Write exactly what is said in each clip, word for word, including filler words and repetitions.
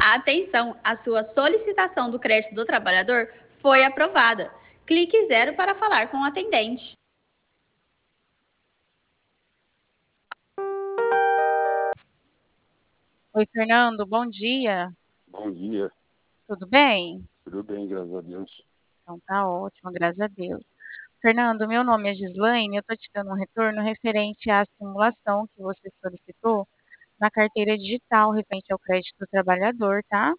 Atenção, a sua solicitação do crédito do trabalhador foi aprovada. Clique zero para falar com o atendente. Oi, Fernando, bom dia. Bom dia, Tudo bem? tudo bem, graças a Deus. Então tá ótimo, graças a Deus. Fernando, meu nome é Gislaine, eu tô te dando um retorno referente à simulação que você solicitou na carteira digital referente ao crédito do trabalhador, tá?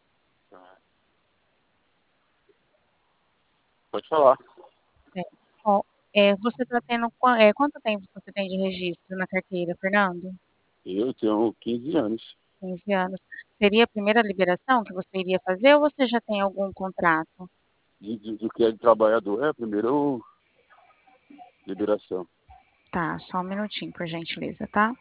Pode falar. É. Ó, é, você tá tendo, qua- é, quanto tempo você tem de registro na carteira, Fernando? Eu tenho quinze anos. quinze anos. Seria a primeira liberação que você iria fazer ou você já tem algum contrato? De, de- do que é de trabalhador, é a primeira liberação. Tá, só um minutinho, por gentileza, tá?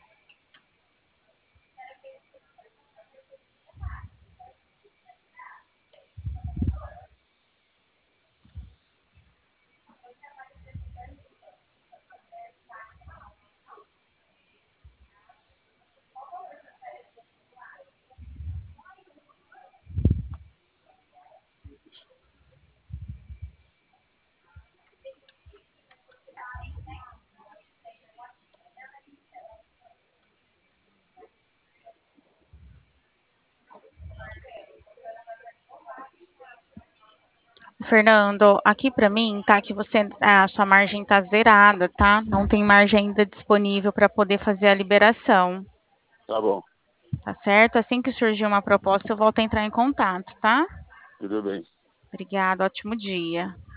Fernando, aqui para mim tá que você a sua margem tá zerada, tá? Não tem margem ainda disponível para poder fazer a liberação, Tá bom, tá certo? Assim que surgir uma proposta, eu volto a entrar em contato, tá? tudo bem. Obrigada, ótimo dia.